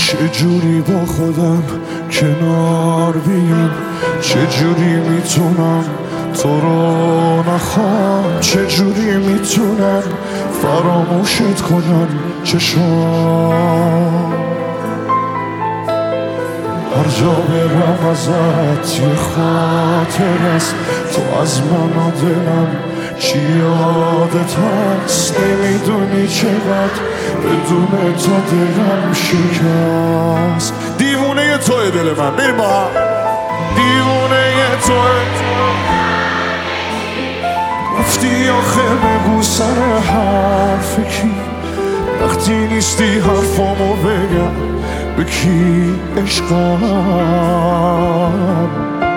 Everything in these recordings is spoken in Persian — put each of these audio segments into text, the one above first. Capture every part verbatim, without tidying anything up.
چجوری با خودم کنار بیام، چجوری میتونم تو رو نخوام، چجوری میتونم فراموشت کنم چشام. هر جا برم ازت یه خاطر است، تو از من و دلم چی یادت هست. نمیدونی چقدر بدون تو دلم شکست. دیوونه توی دل من، بریم با هم. دیوونه توی رفتی آخه بگو سر حرف کی، وقتی نیستی حرفامو بگم به کی عشقم.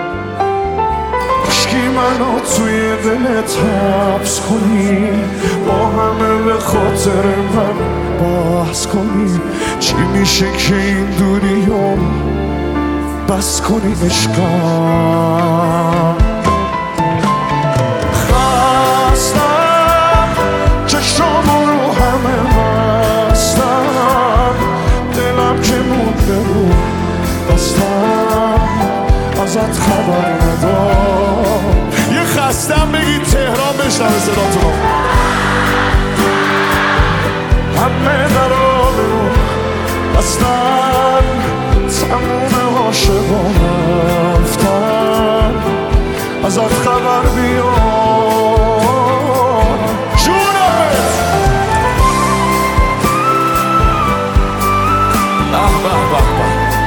عشقی منو توی دلت حبس کنی، با همه به خاطر من بحث کنی. چی میشه که این دوریو بس کنی عشقم. خستم چشامو رو همه بستم، دلم که مونده رو بستم، ازت خبر ندارم. یه خستم بگید تهران بشنوه صداتونو. همه درا رو بستن، تموم عاشقان رفتن، ازت خبر بیار جونمت. اه به به به،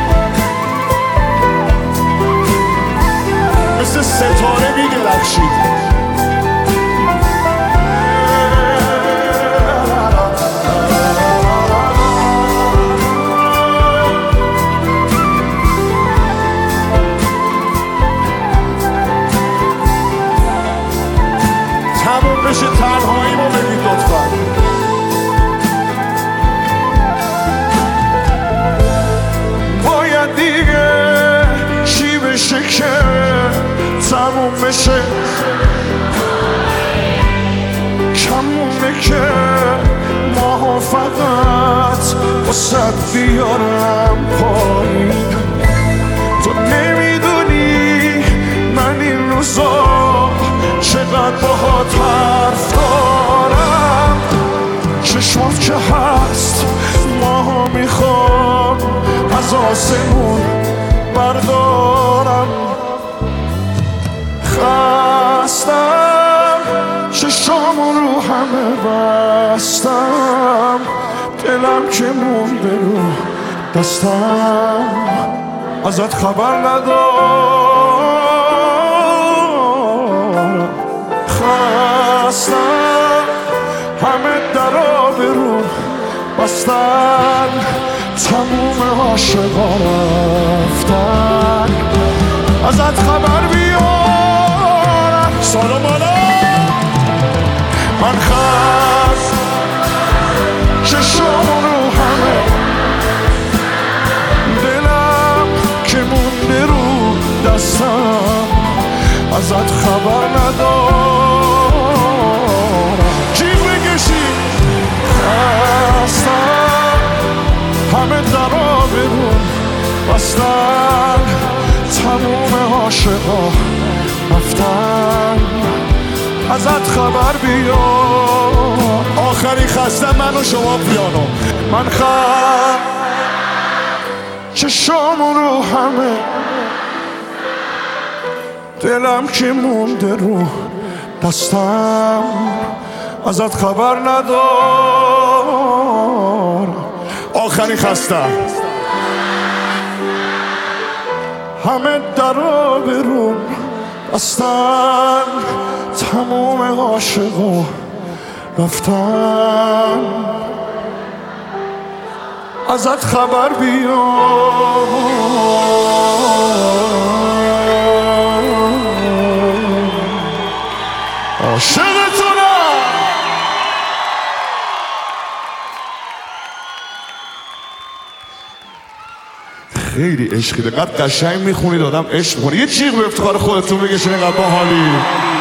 مثل ستاره می‌درخشید. تموم بشه تنهایی ما بگید لطفا. باید دیگه چی بشه که تموم بشه، کمونه که ماها فقط واسد بیارم پایین. تو نمیدونی من این روزا چقدر باهات حرف دارم. چشمات که هست ماها میخوام از آسمون بردارم. خستم چشامو رو همه بستم، دلم که مونده رو دستم، ازت خبر ندارم. خستم همه درا برو بستن، تموم عاشقا رفتن، ازت خبر بیارم. سلام علیکم. من خست چشام رو همه، دلم که مونده رو دستم، ازت خبر ندارم. جیب بکشی. خستم همه درا برون بستن، تموم عاشقا رفتن، ازت خبر بیار. آخری خستم من و شما پیانو. من خست چشامو رو همه، دلم که مونده رو دستم، ازت خبر ندارم. آخری خستم همه درا برون بستن، تموم عاشقا رفتن، ازت خبر بیار. عاشقتونم. خیلی عشقی، دقیقا قشنگ میخونید، آدم عشق میکنه. یه چیغ به افتخار خودتون بگشین، اینقدر باحالی.